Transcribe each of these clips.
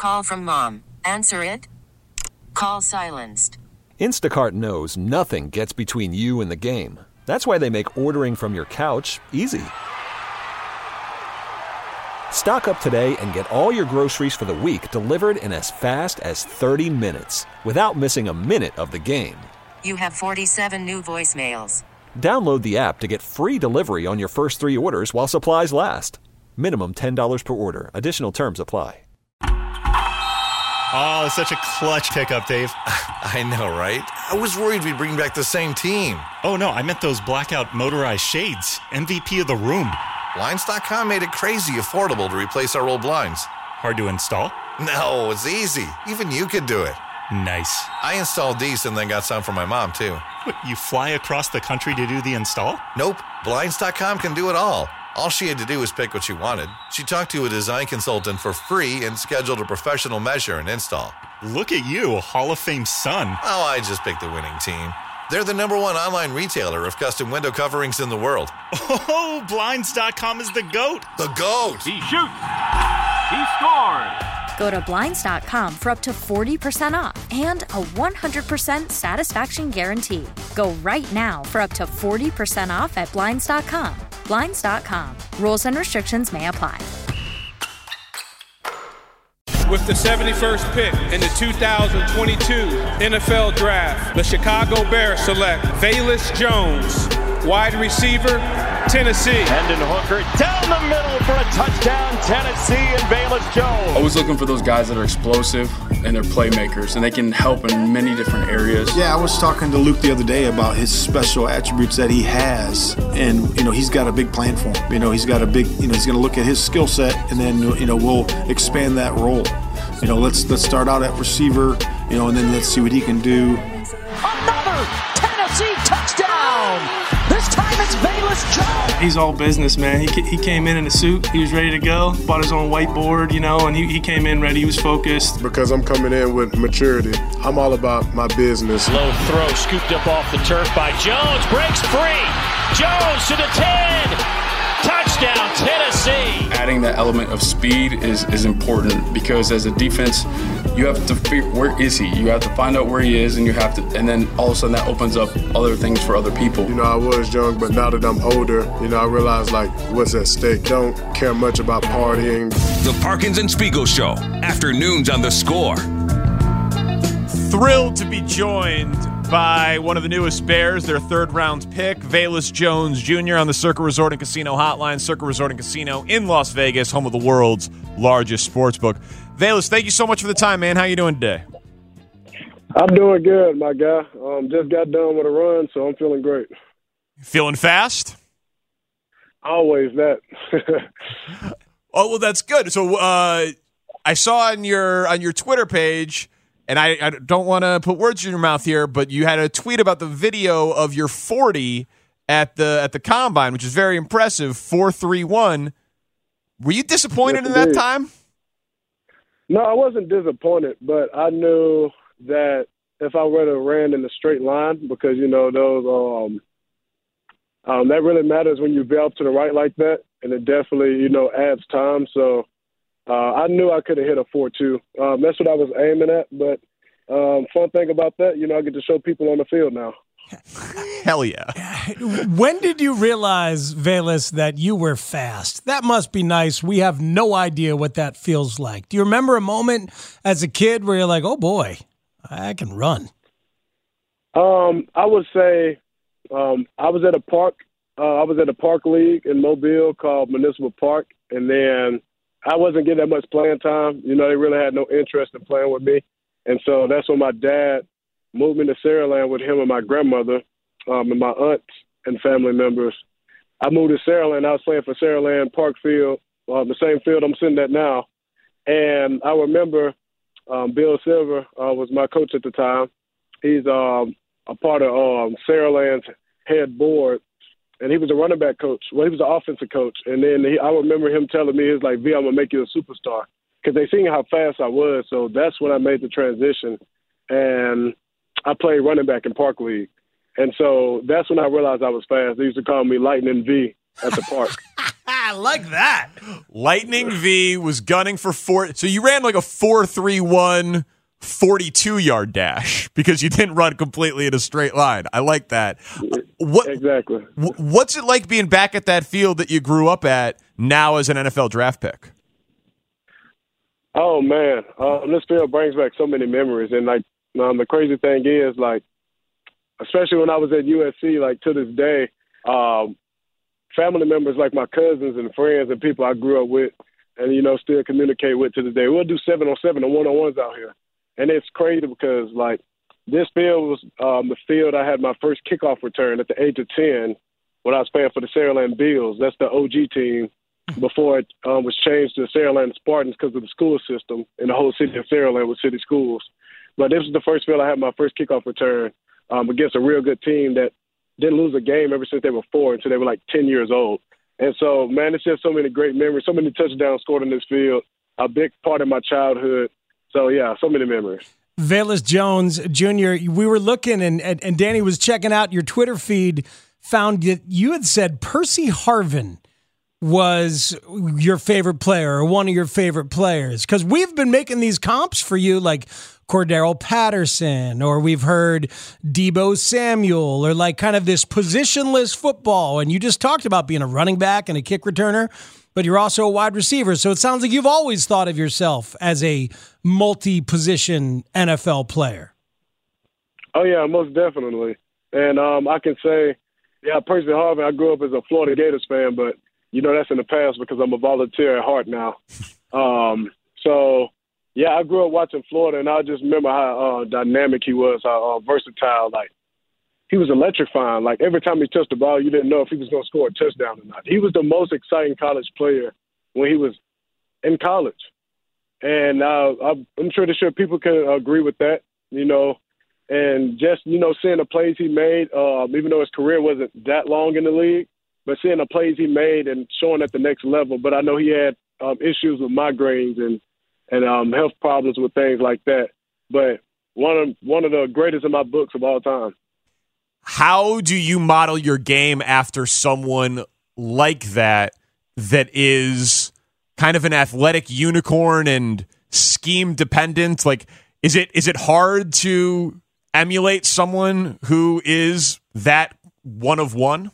Call from mom. Answer it. Call silenced. Instacart knows nothing gets between you and the game. That's why they make ordering from your couch easy. Stock up today and get all your groceries for the week delivered in as fast as 30 minutes without missing a minute of the game. You have 47 new voicemails. Download the app to get free delivery on your first 3 orders while supplies last. Minimum $10 per order. Additional terms apply. Oh, such a clutch pickup, Dave. I know, right? I was worried we'd bring back the same team. Oh, no, I meant those blackout motorized shades. MVP of the room. Blinds.com made it crazy affordable to replace our old blinds. Hard to install? No, it's easy. Even you could do it. Nice. I installed these and then got some for my mom, too. What, you fly across the country to do the install? Nope. Blinds.com can do it all. All she had to do was pick what she wanted. She talked to a design consultant for free and scheduled a professional measure and install. Look at you, Hall of Fame son. Oh, I just picked the winning team. They're the #1 online retailer of custom window coverings in the world. Oh, Blinds.com is the GOAT. The GOAT. He shoots. He scores. Go to Blinds.com for up to 40% off and a 100% satisfaction guarantee. Go right now for up to 40% off at Blinds.com. Blinds.com. Rules and restrictions may apply. With the 71st pick in the 2022 NFL Draft, the Chicago Bears select Velus Jones, wide receiver, Tennessee. Hendon Hooker down the middle for a touchdown, Tennessee, and Velus Jones. Always looking for those guys that are explosive and they're playmakers, and they can help in many different areas. Yeah, I was talking to Luke the other day about his special attributes that he has, and, he's got a big plan for him. He's got a big, he's going to look at his skill set, and then, we'll expand that role. Let's start out at receiver, and then let's see what he can do. Another Tennessee touchdown! This time it's Velus Jones. He's all business, man. He came in a suit. He was ready to go. Bought his own whiteboard, and he came in ready. He was focused. Because I'm coming in with maturity. I'm all about my business. Low throw scooped up off the turf by Jones. Breaks free. Jones to the 10. Touchdown, Tennessee. Adding that element of speed is important because as a defense, you have to figure where is he. You have to find out where he is, and and then all of a sudden that opens up other things for other people. I was young, but now that I'm older, I realize what's at stake. Don't care much about partying. The Parkins and Spiegel Show, afternoons on The Score. Thrilled to be joined by one of the newest Bears, their third-round pick, Velus Jones Jr. on the Circa Resort and Casino Hotline. Circa Resort and Casino in Las Vegas, home of the world's largest sportsbook. Velus, thank you so much for the time, man. How you doing today? I'm doing good, my guy. Just got done with a run, so I'm feeling great. Feeling fast? Always that. Oh, well, that's good. So I saw on your Twitter page, and I don't want to put words in your mouth here, but you had a tweet about the video of your 40 at the Combine, which is very impressive, 4.31. Were you disappointed in that time? No, I wasn't disappointed, but I knew that if I would have ran in a straight line, because, those that really matters when you veer up to the right like that, and it definitely, adds time. So I knew I could have hit a 4.2. That's what I was aiming at. But fun thing about that, I get to show people on the field now. Hell yeah. When did you realize, Velus, that you were fast? That must be nice. We have no idea what that feels like. Do you remember a moment as a kid where you're like, oh, boy, I can run? I would say I was at a park. I was at a park league in Mobile called Municipal Park, and then I wasn't getting that much playing time. They really had no interest in playing with me. And so that's when my dad moved me to Saraland with him and my grandmother and my aunts and family members. I moved to Saraland. I was playing for Saraland Park Field, the same field I'm sitting at now. And I remember Bill Silver was my coach at the time. He's a part of Saraland's head board. And he was a running back coach. Well, he was an offensive coach. And then I remember him telling me, he was like, V, I'm going to make you a superstar. Because they seen how fast I was. So that's when I made the transition. And I played running back in Park League. And so that's when I realized I was fast. They used to call me Lightning V at the park. I like that. Lightning V was gunning for 4. So you ran like a 4.31 42-yard dash because you didn't run completely in a straight line. I like that. Exactly. What's it like being back at that field that you grew up at now as an NFL draft pick? Oh, man. This field brings back so many memories. And, like, the crazy thing is, like, especially when I was at USC, like, to this day, family members like my cousins and friends and people I grew up with and, still communicate with to this day. We'll do 7-on-7 and one-on-ones out here. And it's crazy because, like, this field was the field I had my first kickoff return at the age of 10 when I was playing for the Saraland Bills. That's the OG team before it was changed to the Saraland Spartans because of the school system in the whole city of Saraland with city schools. But this was the first field I had my first kickoff return against a real good team that didn't lose a game ever since they were 4 until they were like 10 years old. And so, man, it's just so many great memories, so many touchdowns scored in this field, a big part of my childhood. So, yeah, so many memories. Velus Jones Jr., we were looking, and Danny was checking out your Twitter feed, found that you had said Percy Harvin was your favorite player or one of your favorite players. Because we've been making these comps for you, like Cordero Patterson, or we've heard Deebo Samuel, or like kind of this positionless football. And you just talked about being a running back and a kick returner, but you're also a wide receiver. So it sounds like you've always thought of yourself as a multi-position NFL player. Oh, yeah, most definitely. And I can say, yeah, Percy Harvin, I grew up as a Florida Gators fan, but, that's in the past because I'm a volunteer at heart now. So, yeah, I grew up watching Florida, and I just remember how dynamic he was, how versatile. Like, he was electrifying. Like, every time he touched the ball, you didn't know if he was going to score a touchdown or not. He was the most exciting college player when he was in college. And I'm pretty sure people can agree with that, And just, seeing the plays he made, even though his career wasn't that long in the league, but seeing the plays he made and showing at the next level. But I know he had issues with migraines and health problems with things like that. But one of the greatest in my books of all time. How do you model your game after someone like that is kind of an athletic unicorn and scheme dependent? Like, is it hard to emulate someone who is that one of one?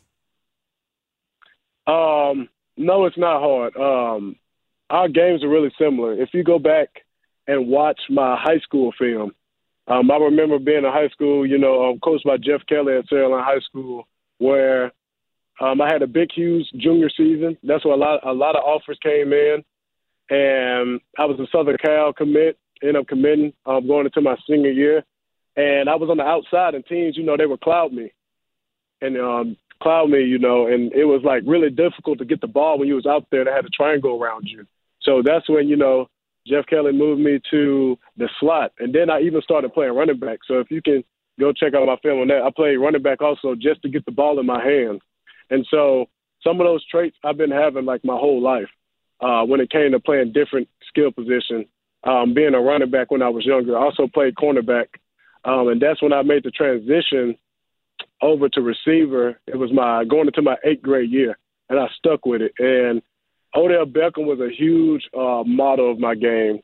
No, it's not hard. Our games are really similar. If you go back and watch my high school film, I remember being in high school, coached by Jeff Kelly at Saraland High School, where I had a big, huge junior season. That's where a lot of offers came in, and I was a Southern Cal commit. Ended up committing, going into my senior year, and I was on the outside, and teams, they would cloud me, and and it was like really difficult to get the ball when you was out there. They had a triangle around you, so that's when Jeff Kelly moved me to the slot, and then I even started playing running back. So if you can go check out my film on that, I played running back also just to get the ball in my hands. And so some of those traits I've been having like my whole life when it came to playing different skill positions. Being a running back when I was younger, I also played cornerback, and that's when I made the transition over to receiver. It was going into my 8th grade year, and I stuck with it. And Odell Beckham was a huge model of my game.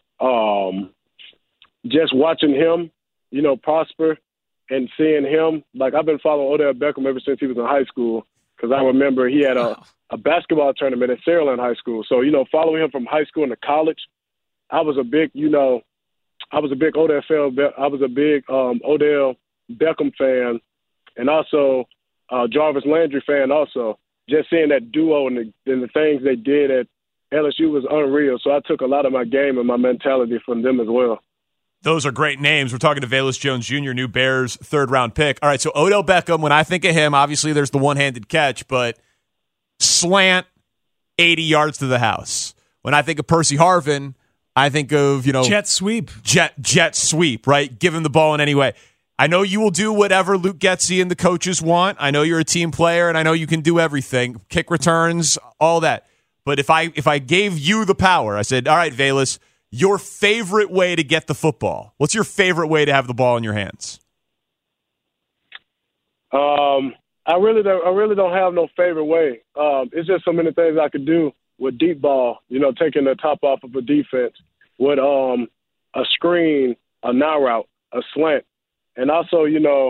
Just watching him, prosper and seeing him, like I've been following Odell Beckham ever since he was in high school, because I remember he had a basketball tournament at Saraland High School. So, following him from high school into college, I was a big Odell fan. I was a big Odell Beckham fan, and also Jarvis Landry fan also. Just seeing that duo and the things they did at LSU was unreal. So I took a lot of my game and my mentality from them as well. Those are great names. We're talking to Velus Jones Jr., new Bears 3rd-round pick. All right, so Odell Beckham, when I think of him, obviously there's the one-handed catch, but slant 80 yards to the house. When I think of Percy Harvin, I think of, jet sweep. Jet sweep, right? Give him the ball in any way. I know you will do whatever Luke Getsy and the coaches want. I know you're a team player, and I know you can do everything. Kick returns, all that. But if I gave you the power, I said, all right, Velus, your favorite way to get the football. What's your favorite way to have the ball in your hands? I really don't have no favorite way. It's just so many things I could do with deep ball, taking the top off of a defense, with a screen, a now route, a slant. And also,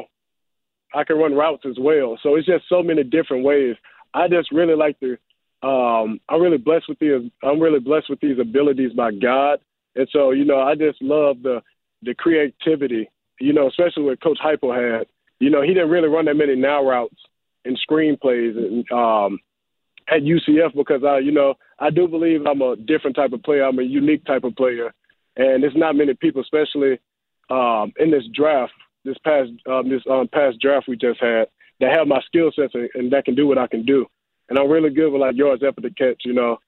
I can run routes as well. So it's just so many different ways. I just really like to I'm really blessed with these abilities by God. And so, I just love the creativity, especially what Coach Heupel had. He didn't really run that many now routes and screenplays at UCF because I do believe I'm a different type of player. I'm a unique type of player, and there's not many people, especially in this draft, this past draft we just had, that have my skill sets and that can do what I can do. And I'm really good with yards after the catch,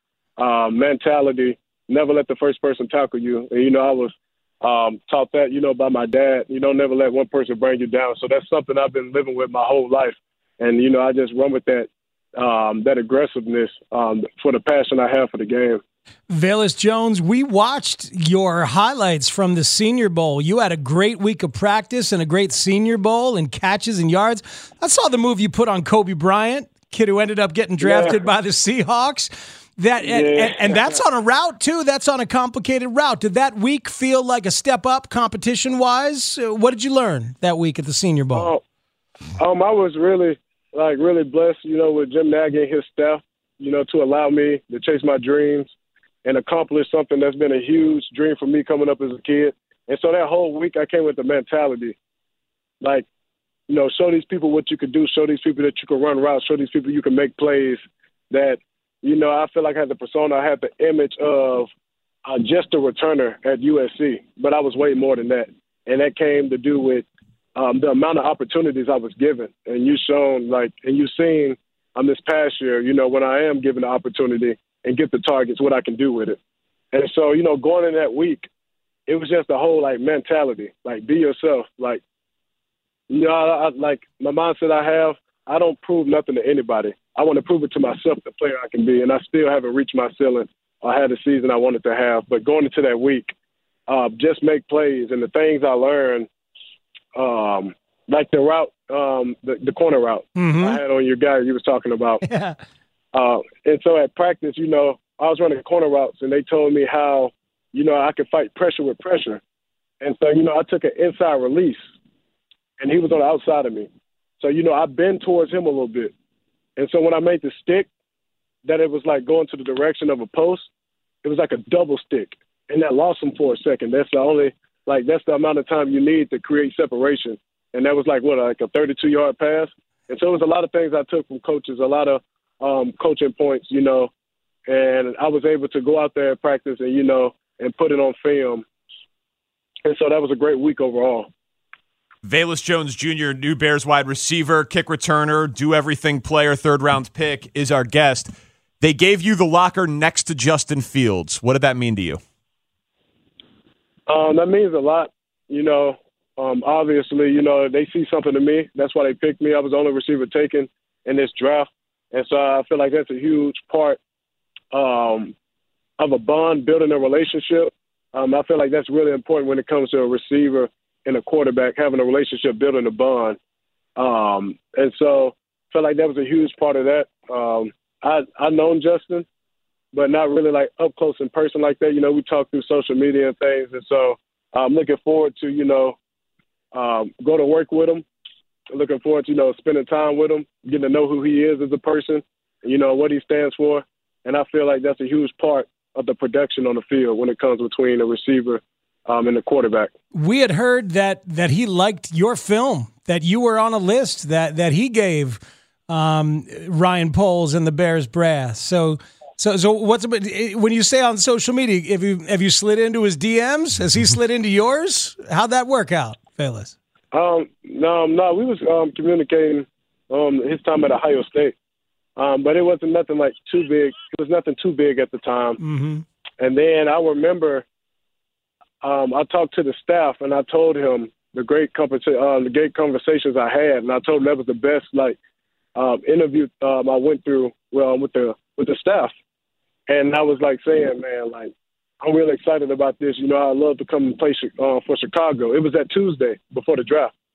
mentality. Never let the first person tackle you. And I was taught that, by my dad. Never let one person bring you down. So that's something I've been living with my whole life. And, I just run with that aggressiveness for the passion I have for the game. Velus Jones, we watched your highlights from the Senior Bowl. You had a great week of practice and a great Senior Bowl and catches and yards. I saw the move you put on Kobe Bryant, kid who ended up getting drafted by the Seahawks. And that's on a route, too. That's on a complicated route. Did that week feel like a step up competition-wise? What did you learn that week at the Senior Bowl? I was really blessed, with Jim Nagy and his staff, to allow me to chase my dreams and accomplish something that's been a huge dream for me coming up as a kid. And so that whole week I came with the mentality, show these people what you could do, show these people that you can run routes, show these people you can make plays that, I feel like I had the persona, I had the image of just a returner at USC, but I was way more than that. And that came to do with the amount of opportunities I was given. And you've seen this past year, when I am given the opportunity and get the targets, what I can do with it. And so, going in that week, it was just the whole mentality, be yourself. My mindset I have, I don't prove nothing to anybody. I want to prove it to myself, the player I can be, and I still haven't reached my ceiling or had the season I wanted to have. But going into that week, just make plays, and the things I learned, like the route, the corner route I had on your guy you was talking about. Yeah. And so at practice, I was running corner routes, and they told me how, I could fight pressure with pressure. And so, I took an inside release, and he was on the outside of me. So, I bend towards him a little bit. And so when I made the stick, that it was like going to the direction of a post, it was like a double stick. And that lost him for a second. That's the amount of time you need to create separation. And that was like a 32-yard pass. And so it was a lot of things I took from coaches, a lot of coaching points, and I was able to go out there and practice and, and put it on film. And so that was a great week overall. Velus Jones Jr., new Bears wide receiver, kick returner, do-everything player, third-round pick, is our guest. They gave you the locker next to Justin Fields. What did that mean to you? That means a lot. Obviously, they see something in me. That's why they picked me. I was the only receiver taken in this draft. And so I feel like that's a huge part of a bond, building a relationship. I feel like that's really important when it comes to a receiver and a quarterback, having a relationship, building a bond. And so I feel like that was a huge part of that. I've known Justin, but not really up close in person like that. We talk through social media and things. And so I'm looking forward to, go to work with him. Looking forward to, spending time with him, getting to know who he is as a person, what he stands for. And I feel like that's a huge part of the production on the field when it comes between a receiver and the quarterback. We had heard that he liked your film, that you were on a list that he gave Ryan Poles and the Bears brass. So what's when you say on social media, have you slid into his DMs? Has he slid into yours? How'd that work out, Velus? No. We was communicating his time at Ohio State, but it wasn't nothing too big. It was nothing too big at the time. Mm-hmm. And then I remember I talked to the staff and I told him the great conversations I had, and I told him that was the best interview I went through with the staff. And I was saying, man, I'm really excited about this. I'd love to come and play for Chicago. It was that Tuesday before the draft.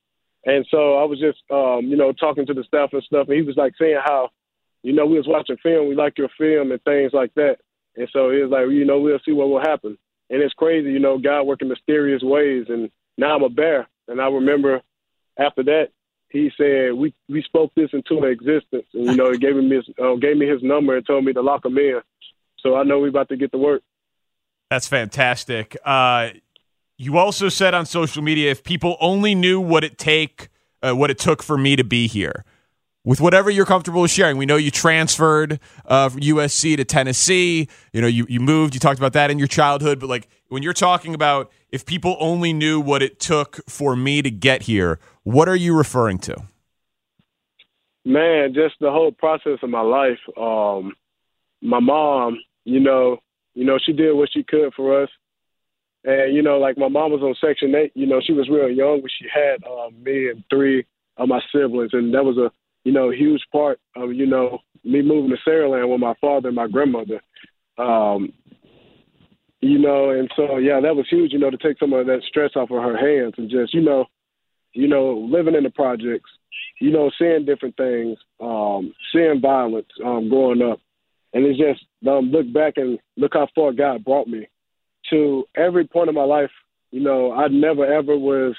And so I was just, talking to the staff and stuff, and he was like saying how, we was watching film, we like your film and things like that. And so he was like, we'll see what will happen. And it's crazy, God working mysterious ways. And now I'm a Bear. And I remember after that, he said, we spoke this into existence. And, he gave me his number and told me to lock him in. So I know we're about to get to work. That's fantastic. You also said on social media, if people only knew what it took for me to be here. With whatever you're comfortable with sharing, we know you transferred from USC to Tennessee. You moved. You talked about that in your childhood. But like when you're talking about if people only knew what it took for me to get here, what are you referring to? Man, just the whole process of my life. My mom, she did what she could for us. And, like my mom was on Section 8. She was real young when she had me and 3 of my siblings. And that was a huge part of, me moving to Saraland with my father and my grandmother. And so, yeah, that was huge, to take some of that stress off of her hands and just, living in the projects, seeing different things, seeing violence growing up. And it's just look back and look how far God brought me to every point of my life. I never ever was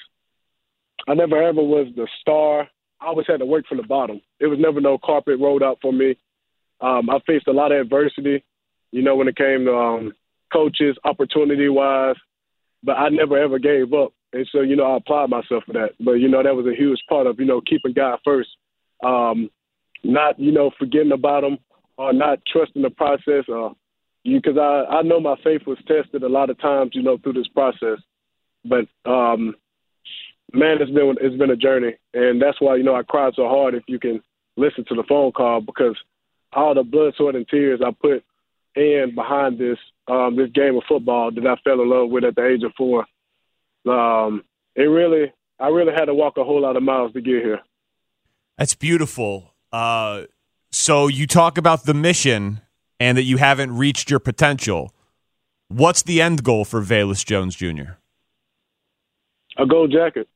the star. I always had to work from the bottom. There was never no carpet rolled out for me. I faced a lot of adversity, when it came to coaches, opportunity-wise, but I never ever gave up. And so, I applied myself for that. But, that was a huge part of, keeping God first, not, forgetting about him or not trusting the process. Because I know my faith was tested a lot of times, through this process. But, man, it's been a journey. And that's why, I cried so hard if you can listen to the phone call, because all the blood, sweat, and tears I put in behind this game of football that I fell in love with at the age of 4. I really had to walk a whole lot of miles to get here. That's beautiful. So you talk about the mission and that you haven't reached your potential. What's the end goal for Velus Jones Jr.? A gold jacket.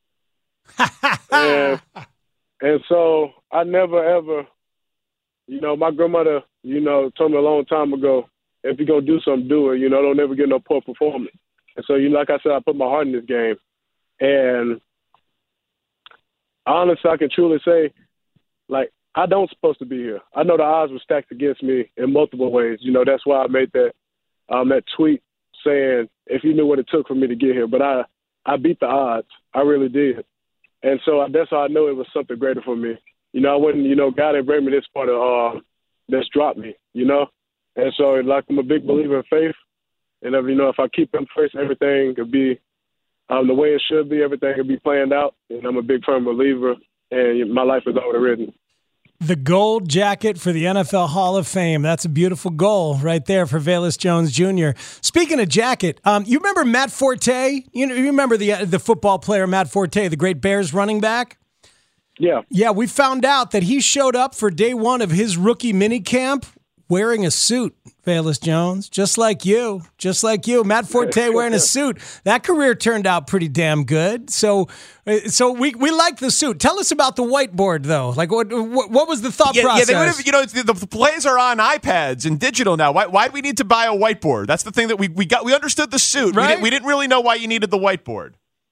and so I never ever, my grandmother, told me a long time ago, if you're going to do something, do it. Don't ever get no poor performance. And so, like I said, I put my heart in this game. And honestly, I can truly say, like, I don't supposed to be here. I know the odds were stacked against me in multiple ways. That's why I made that tweet saying, if you knew what it took for me to get here. But I beat the odds. I really did. And so that's how I know it was something greater for me. I wouldn't, God didn't bring me this part of that's dropped me, And so, like, I'm a big believer in faith. And, if I keep him first, everything could be the way it should be. Everything could be planned out. And I'm a big firm believer. And my life is already written. The gold jacket for the NFL Hall of Fame. That's a beautiful goal right there for Velus Jones Jr. Speaking of jacket, you remember Matt Forte? You remember the football player Matt Forte, the great Bears running back? Yeah. Yeah, we found out that he showed up for day 1 of his rookie minicamp wearing a suit, Velus Jones, just like you. Matt Forte wearing a suit. That career turned out pretty damn good. So we like the suit. Tell us about the whiteboard, though. Like, what was the thought process? Yeah, they would have, the plays are on iPads and digital now. Why do we need to buy a whiteboard? That's the thing that we got. We understood the suit. Right? We didn't really know why you needed the whiteboard.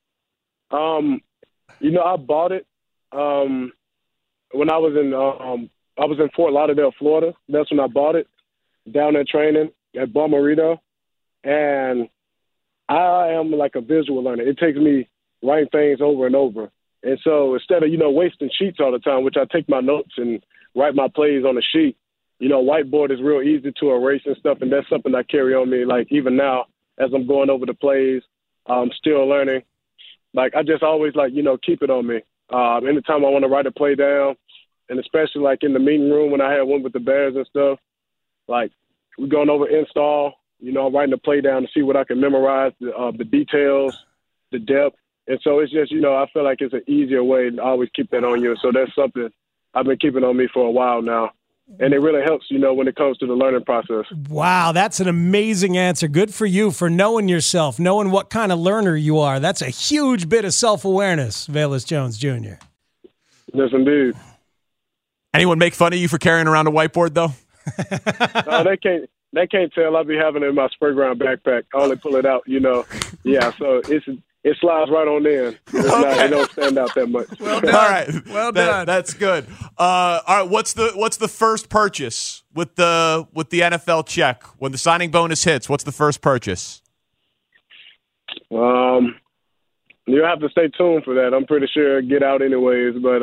I bought it when I was in Fort Lauderdale, Florida. That's when I bought it, down there training at Bommarito. And I am like a visual learner. It takes me writing things over and over. And so instead of, wasting sheets all the time, which I take my notes and write my plays on a sheet, whiteboard is real easy to erase and stuff. And that's something I carry on me, like, even now as I'm going over the plays, I'm still learning. Like, I just always, keep it on me. Anytime I want to write a play down, and especially, like, in the meeting room when I had one with the Bears and stuff, like, we're going over install, writing the play down to see what I can memorize, the details, the depth. And so it's just, I feel like it's an easier way to always keep that on you. So that's something I've been keeping on me for a while now. and it really helps, when it comes to the learning process. Wow, that's an amazing answer. Good for you for knowing yourself, knowing what kind of learner you are. That's a huge bit of self-awareness, Velus Jones Jr. Yes, indeed. Anyone make fun of you for carrying around a whiteboard, though? No, they can't tell. I'll be having it in my spray ground backpack. I only pull it out, Yeah, so it slides right on in. It don't stand out that much. Well done. All right. Well done. That's good. All right. What's the first purchase with the NFL check when the signing bonus hits? What's the first purchase? You'll have to stay tuned for that. I'm pretty sure it'll get out anyways, but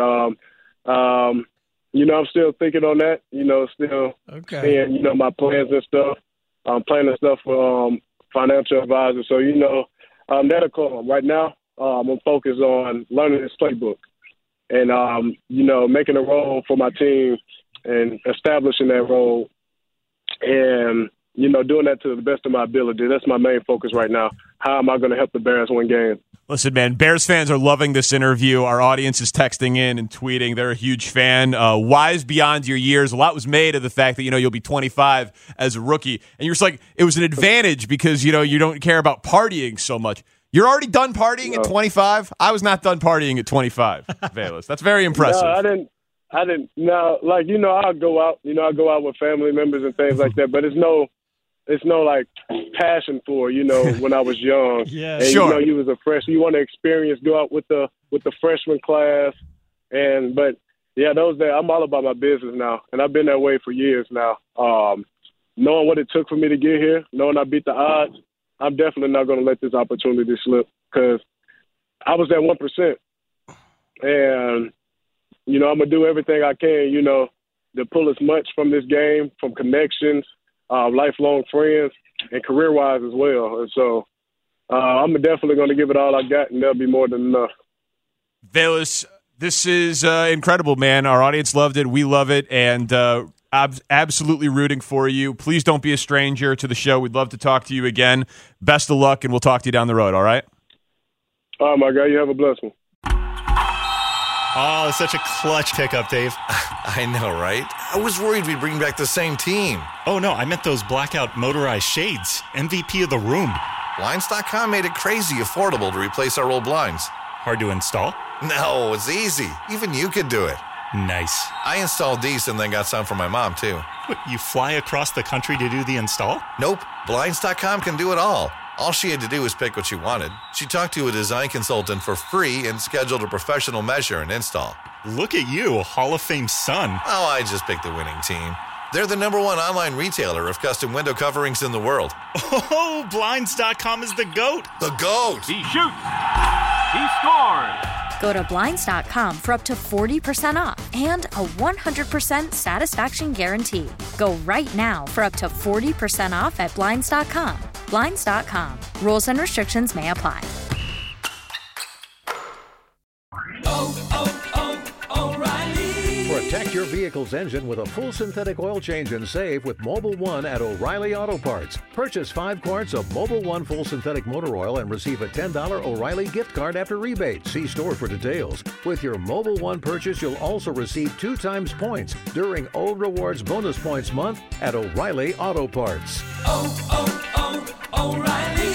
I'm still thinking on that. Still seeing my plans and stuff. Planning stuff for financial advisors. So that'll come. Right now, I'm focused on learning this playbook and, making a role for my team and establishing that role and, doing that to the best of my ability. That's my main focus right now. How am I going to help the Bears win games? Listen, man, Bears fans are loving this interview. Our audience is texting in and tweeting. They're a huge fan. Wise beyond your years. A lot was made of the fact that, you'll be 25 as a rookie. And you're just like, it was an advantage because, you don't care about partying so much. You're already done partying at 25? I was not done partying at 25, Velus. That's very impressive. No, I didn't. No, I'll go out. I go out with family members and things like that. But it's no like passion for when I was young. Yeah, and, sure. You was a freshman. You want to experience, go out with the freshman class, but those days I'm all about my business now, and I've been that way for years now. Knowing what it took for me to get here, knowing I beat the odds, I'm definitely not going to let this opportunity slip because I was at 1%, and I'm gonna do everything I can, to pull as much from this game, from connections. Lifelong friends, and career-wise as well. And so I'm definitely going to give it all I got, and that'll be more than enough. Velus, this is incredible, man. Our audience loved it. We love it, and absolutely rooting for you. Please don't be a stranger to the show. We'd love to talk to you again. Best of luck, and we'll talk to you down the road, all right? Oh, my God. You have a blessed one. Oh, such a clutch pickup, Dave. I know, right? I was worried we'd bring back the same team. Oh, no, I meant those blackout motorized shades. MVP of the room. Blinds.com made it crazy affordable to replace our old blinds. Hard to install? No, it's easy. Even you could do it. Nice. I installed these and then got some for my mom, too. What, you fly across the country to do the install? Nope. Blinds.com can do it all. All she had to do was pick what she wanted. She talked to a design consultant for free and scheduled a professional measure and install. Look at you, Hall of Fame son. Oh, I just picked the winning team. They're the #1 online retailer of custom window coverings in the world. Oh, Blinds.com is the GOAT. The GOAT! He shoots. He scores. Go to Blinds.com for up to 40% off and a 100% satisfaction guarantee. Go right now for up to 40% off at Blinds.com. Blinds.com. Rules and restrictions may apply. Protect your vehicle's engine with a full synthetic oil change and save with Mobil 1 at O'Reilly Auto Parts. Purchase 5 quarts of Mobil 1 full synthetic motor oil and receive a $10 O'Reilly gift card after rebate. See store for details. With your Mobil 1 purchase, you'll also receive 2 times points during O Rewards Bonus Points Month at O'Reilly Auto Parts. O'Reilly.